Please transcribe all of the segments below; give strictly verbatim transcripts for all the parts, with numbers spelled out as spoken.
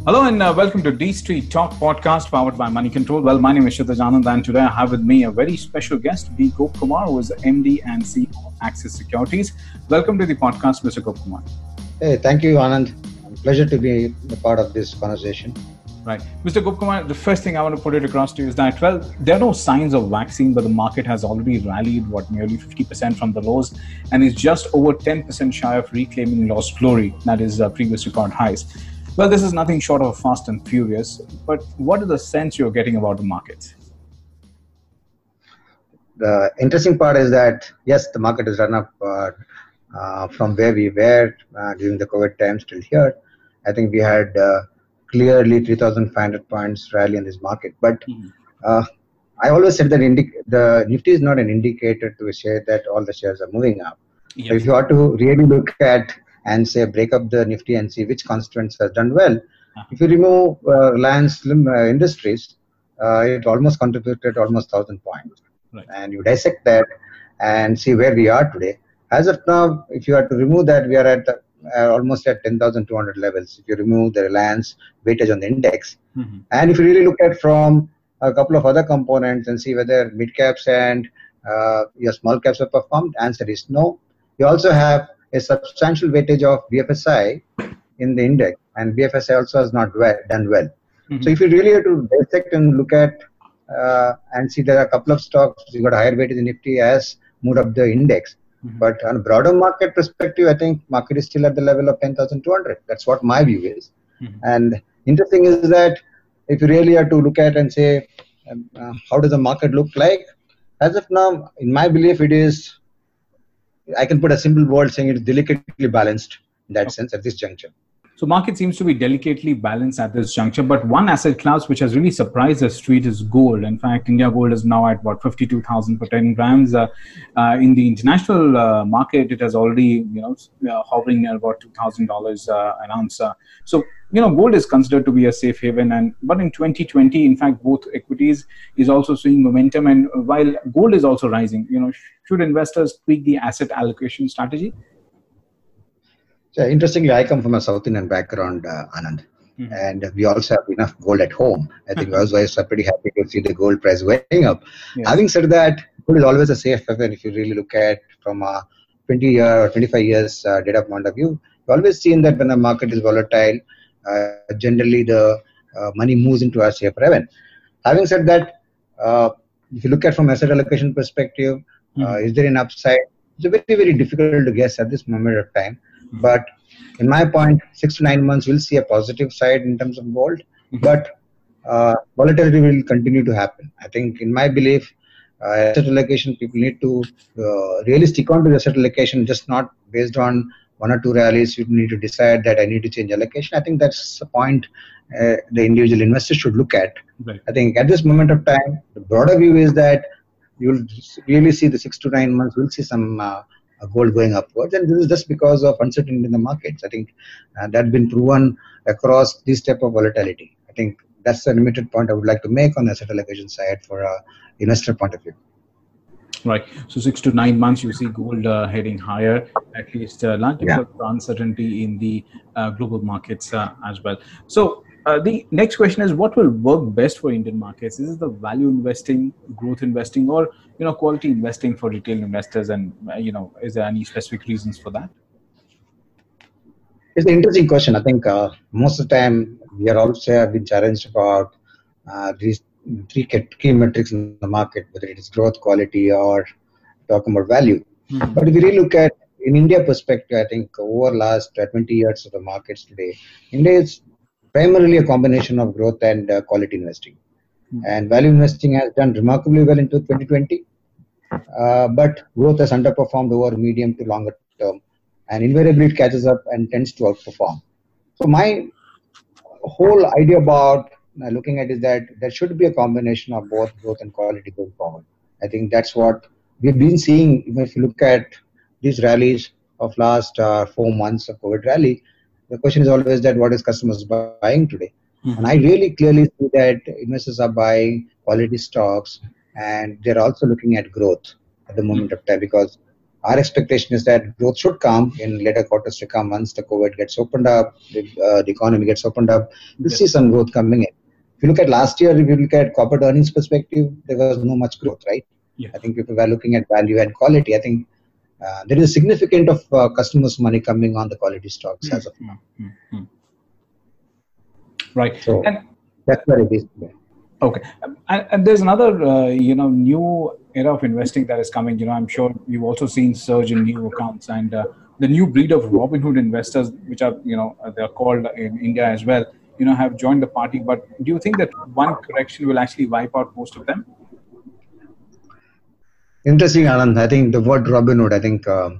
Hello and uh, welcome to D Street Talk podcast powered by Money Control. Well, my name is Kshitij Anand and today I have with me a very special guest, B. Gopkumar, who is the M D and C E O of Axis Securities. Welcome to the podcast, Mister Gopkumar. Hey, thank you, Anand. Pleasure to be a part of this conversation. Right. Mister Gopkumar, the first thing I want to put it across to you is that, well, there are no signs of waxing, but the market has already rallied, what, nearly fifty percent from the lows and is just over ten percent shy of reclaiming lost glory, that is uh, previous record highs. Well, this is nothing short of fast and furious, but what is the sense you're getting about the markets? The interesting part is that, yes, the market has run up uh, uh, from where we were uh, during the COVID times till here. I think we had uh, clearly three thousand five hundred points rally in this market. But mm-hmm. uh, I always said that indi- the Nifty is not an indicator to say that all the shares are moving up. Yes. So if you are to really look at and say break up the Nifty and see which constituents has done well. Uh-huh. If you remove uh, Reliance uh, Industries, uh, it almost contributed almost one thousand points. Right. And you dissect that and see where we are today. As of now, if you are to remove that, we are at uh, almost at ten thousand two hundred levels. If you remove the Reliance weightage on the index. Mm-hmm. And if you really look at from a couple of other components and see whether mid caps and uh, your small caps have performed, answer is no. You also have a substantial weightage of B F S I in the index, and B F S I also has not well, done well. Mm-hmm. So if you really have to dissect and look at uh, and see there are a couple of stocks, you got a higher weightage in Nifty has moved up the index. Mm-hmm. But on a broader market perspective, I think market is still at the level of ten thousand two hundred. That's what my view is. Mm-hmm. And interesting is that if you really have to look at and say, um, uh, how does the market look like? As of now, in my belief, it is I can put a simple word saying it's delicately balanced in that okay. sense at this juncture. So market seems to be delicately balanced at this juncture, but one asset class which has really surprised the street is gold. In fact, India gold is now at what fifty-two thousand for ten grams. Uh, uh, in the international uh, market, it has already you know uh, hovering at about two thousand dollars uh, an ounce. Uh, so you know gold is considered to be a safe haven, and but in twenty twenty, in fact, both equities is also seeing momentum, and while gold is also rising, you know, should investors tweak the asset allocation strategy? So interestingly, I come from a South Indian background, uh, Anand, mm-hmm. and we also have enough gold at home. I think mm-hmm. I was pretty happy to see the gold price going up. Yeah. Having said that, gold is always a safe haven if you really look at from a twenty year or twenty-five years uh, data point of view. You've always seen that when the market is volatile, uh, generally the uh, money moves into a safe haven. Having said that, uh, if you look at from asset allocation perspective, mm-hmm. uh, is there an upside? It's very, very difficult to guess at this moment of time. But in my point, six to nine months, we'll see a positive side in terms of gold. Mm-hmm. But uh, volatility will continue to happen. I think, in my belief, uh, asset allocation, people need to uh, really stick on to the asset allocation, just not based on one or two rallies. You need to decide that I need to change allocation. I think that's the point uh, the individual investor should look at. Right. I think at this moment of time, the broader view is that you'll really see the six to nine months, we'll see some uh, gold going upwards, and this is just because of uncertainty in the markets. I think uh, that's been proven across this type of volatility. I think that's the limited point I would like to make on the asset allocation side for a investor point of view. Right. So six to nine months, you see gold uh, heading higher, at least uh, largely yeah. for uncertainty in the uh, global markets uh, as well. So uh, the next question is, what will work best for Indian markets? Is it the value investing, growth investing, or you know, quality investing for retail investors? And uh, you know, is there any specific reasons for that? It's an interesting question. I think uh, most of the time we are also have been challenged about uh, these three key metrics in the market, whether it is growth, quality, or talking about value. Mm-hmm. But if you really look at in India perspective, I think over last uh, twenty years of the markets today, India is primarily a combination of growth and uh, quality investing. Mm-hmm. And value investing has done remarkably well into twenty twenty, uh, but growth has underperformed over medium to longer term, and invariably it catches up and tends to outperform. So my whole idea about uh, looking at is that there should be a combination of both growth and quality going forward. I think that's what we've been seeing. Even if you look at these rallies of last uh, four months of COVID rally, the question is always that what is customers buying today? Mm-hmm. And I really clearly see that investors are buying quality stocks, and they're also looking at growth at the moment mm-hmm. of time, because our expectation is that growth should come in later quarters to come once the COVID gets opened up, the, uh, the economy gets opened up. We'll yes. see some growth coming in. If you look at last year, if you look at corporate earnings perspective, there was no much growth, right? Yes. I think people were looking at value and quality. I think uh, there is a significant of uh, customers' money coming on the quality stocks mm-hmm. as of now. Mm-hmm. Right. So and, that's where it is today. Okay. And, and there's another, uh, you know, new era of investing that is coming. You know, I'm sure you've also seen surge in new accounts and uh, the new breed of Robinhood investors, which are, you know, they're called in India as well, you know, have joined the party. But do you think that one correction will actually wipe out most of them? Interesting, Anand. I think the word Robinhood, I think, um,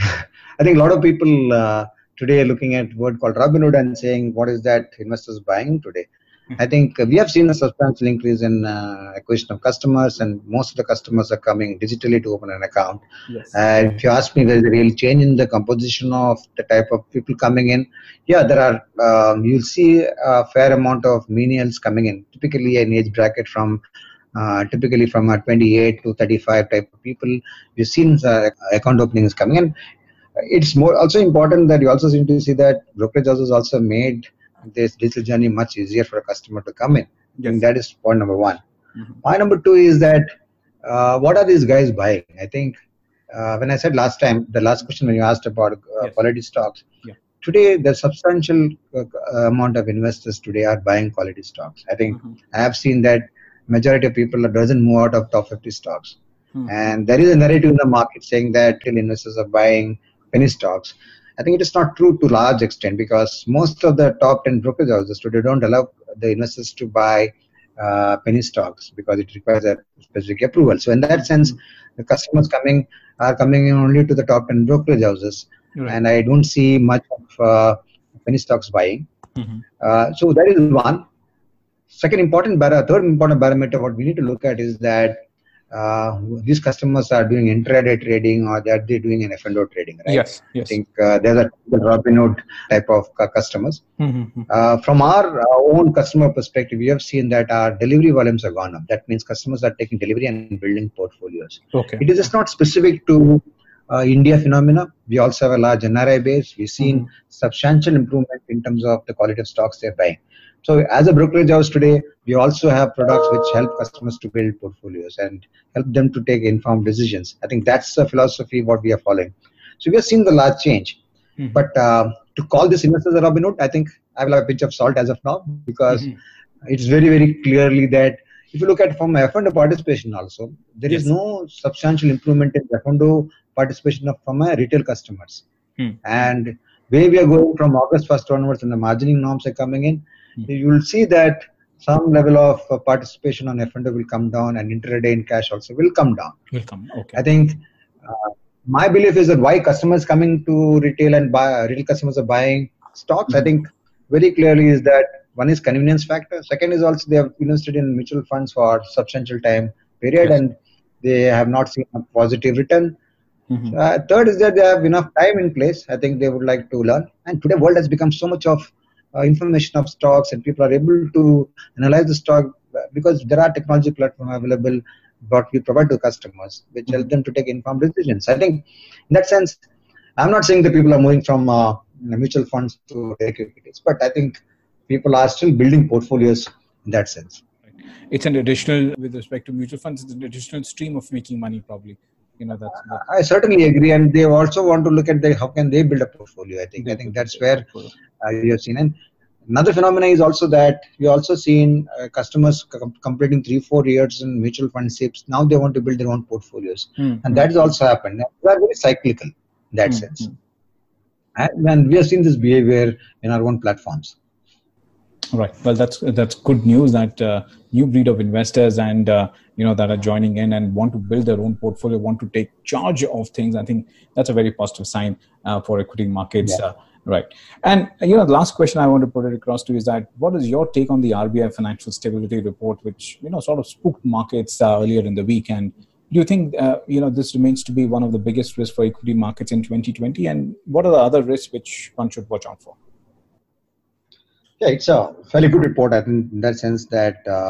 I think a lot of people uh, today are looking at word called Robinhood and saying, what is that investors buying today? I think we have seen a substantial increase in uh, acquisition of customers, and most of the customers are coming digitally to open an account. Yes. And if you ask me, there is a real change in the composition of the type of people coming in. Yeah, there are. Um, you'll see a fair amount of millennials coming in, typically an age bracket from uh, typically from uh, twenty-eight to thirty-five type of people. We've seen uh, account openings coming in. It's more also important that you also seem to see that brokerage houses also made this digital journey much easier for a customer to come in. Yes. And that is point number one. Mm-hmm. Point number two is that uh, what are these guys buying? I think uh, when I said last time, the last question when you asked about uh, yes. quality stocks, yeah. today the substantial uh, amount of investors today are buying quality stocks. I think mm-hmm. I have seen that majority of people doesn't move out of top fifty stocks. Mm-hmm. And there is a narrative in the market saying that investors are buying penny stocks. I think it is not true to a large extent because most of the top ten brokerage houses today don't allow the investors to buy uh, penny stocks because it requires a specific approval. So in that sense, the customers coming are coming in only to the top ten brokerage houses, right. And I don't see much of uh, penny stocks buying. Mm-hmm. Uh, so that is one. Second important bar- third important barometer what we need to look at is that uh, these customers are doing intraday trading or that they're doing an F and O trading, right? Yes, yes. I think uh, there's a Robinhood type of uh, customers. Mm-hmm. Uh, from our uh, own customer perspective, we have seen that our delivery volumes have gone up. That means customers are taking delivery and building portfolios. Okay. It is just not specific to uh, India phenomena. We also have a large N R I base. We've seen mm-hmm. substantial improvement in terms of the quality of stocks they're buying. So as a brokerage house today, we also have products which help customers to build portfolios and help them to take informed decisions. I think that's the philosophy what we are following. So we have seen the large change. Mm-hmm. But uh, to call this investors a Robinhood, I think I will have a pinch of salt as of now because mm-hmm. it's very, very clearly that if you look at from F and O participation also, there yes. is no substantial improvement in F and O participation of, from my retail customers. Mm-hmm. And where we are going from August first onwards and the margining norms are coming in, you will see that some level of uh, participation on F and O will come down and intraday in cash also will come down. Will come. Okay. I think uh, my belief is that why customers coming to retail and buy, retail customers are buying stocks, mm-hmm. I think very clearly is that one is convenience factor. Second is also they have invested in mutual funds for substantial time period yes. and they have not seen a positive return. Mm-hmm. Uh, third is that they have enough time in place. I think they would like to learn. And today world has become so much of Uh, information of stocks and people are able to analyze the stock because there are technology platforms available what we provide to customers which mm-hmm. help them to take informed decisions. I think in that sense, I'm not saying that people are moving from uh, mutual funds to equities, but I think people are still building portfolios in that sense. It's an additional, with respect to mutual funds, it's an additional stream of making money probably. You know, that's, that's I certainly agree, and they also want to look at the, how can they build a portfolio. I think I think that's where uh, you have seen. And another phenomenon is also that we also seen uh, customers com- completing three four years in mutual fund S I Ps. Now they want to build their own portfolios, mm-hmm. and that has also happened. They are very cyclical in that mm-hmm. sense, and, and we have seen this behavior in our own platforms. Right. Well, that's that's good news that uh, new breed of investors and uh, you know that are joining in and want to build their own portfolio, want to take charge of things. I think that's a very positive sign uh, for equity markets. Yeah. Uh, right. And you know, the last question I want to put it across to is that what is your take on the R B I Financial Stability Report, which you know sort of spooked markets uh, earlier in the week? And do you think uh, you know this remains to be one of the biggest risks for equity markets in twenty twenty? And what are the other risks which one should watch out for? Yeah, it's a fairly good report. I think in that sense that uh,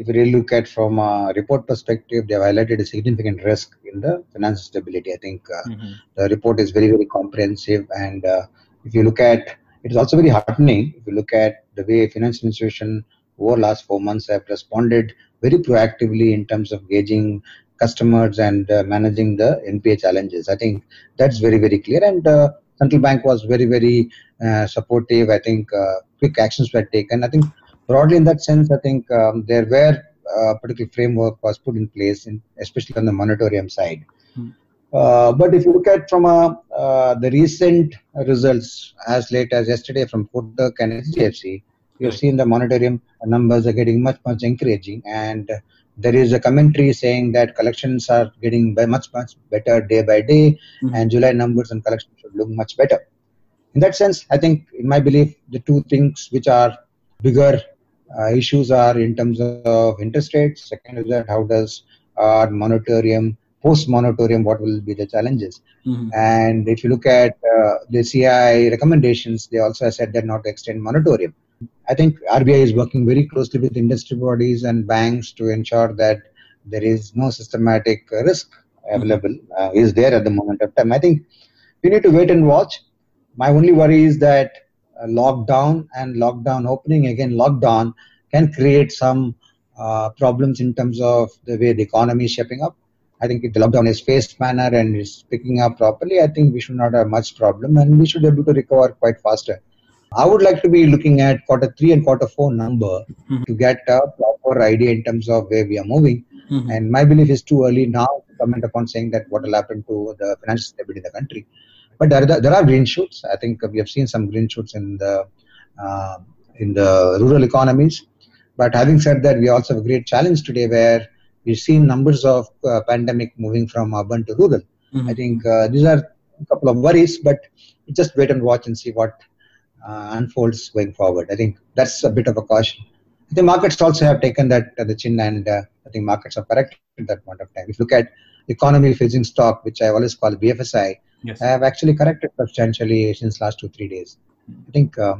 if you really look at from a report perspective, they have highlighted a significant risk in the financial stability. I think uh, mm-hmm. the report is very, very comprehensive. And uh, if you look at, it is also very heartening if you look at the way financial institutions over the last four months have responded very proactively in terms of gauging customers and uh, managing the N P A challenges. I think that's very, very clear. And uh, central bank was very, very uh, supportive. I think uh, quick actions were taken. I think broadly in that sense, I think um, there were a particular framework was put in place, in, especially on the moratorium side. Hmm. Uh, but if you look at from a, uh, the recent results as late as yesterday from Kotak and H D F C, you've seen the moratorium numbers are getting much, much encouraging. And there is a commentary saying that collections are getting much, much better day by day, mm-hmm. and July numbers and collections should look much better. In that sense, I think, in my belief, the two things which are bigger uh, issues are in terms of interest rates. Second is that how does our moratorium, post-moratorium, what will be the challenges? Mm-hmm. And if you look at uh, the C I I recommendations, they also said that not to extend moratorium. I think R B I is working very closely with industry bodies and banks to ensure that there is no systematic risk available, uh, is there at the moment of time. I think we need to wait and watch. My only worry is that uh, lockdown and lockdown opening, again, lockdown can create some uh, problems in terms of the way the economy is shaping up. I think if the lockdown is phased manner and is picking up properly, I think we should not have much problem and we should be able to recover quite faster. I would like to be looking at quarter three and quarter four number mm-hmm. to get a proper idea in terms of where we are moving. Mm-hmm. And my belief is too early now to comment upon saying that what will happen to the financial stability in the country. But there are, there are green shoots. I think we have seen some green shoots in the uh, in the rural economies. But having said that, we also have a great challenge today where we've seen numbers of uh, pandemic moving from urban to rural. Mm-hmm. I think uh, these are a couple of worries, but just wait and watch and see what Uh, unfolds going forward. I think that's a bit of a caution. The markets also have taken that to the chin, and uh, I think markets are corrected at that point of time. If you look at economy facing stock, which I always call B F S I, yes. have actually corrected substantially since last two three days. I think uh,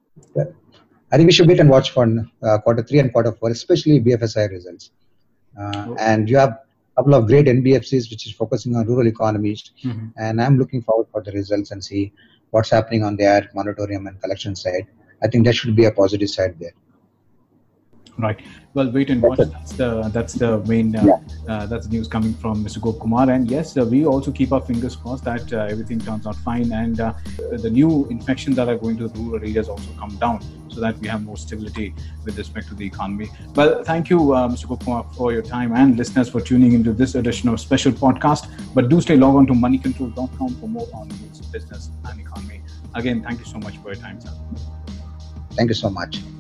I think we should wait and watch for uh, quarter three and quarter four, especially B F S I results. Uh, oh. And you have a couple of great N B F Cs which is focusing on rural economies, mm-hmm. and I'm looking forward for the results and see what's happening on their moratorium and collection side. I think there should be a positive side there. Right. Well, wait and watch. That's the that's the main uh, yeah. uh, that's the news coming from Mister Gopkumar. And yes, uh, we also keep our fingers crossed that uh, everything turns out fine, and uh, the new infections that are going to the rural areas also come down, so that we have more stability with respect to the economy. Well, thank you, uh, Mister Gopkumar, for your time, and listeners for tuning into this edition of special podcast. But do stay logged on to money control dot com for more on news, business, and economy. Again, thank you so much for your time, sir. Thank you so much.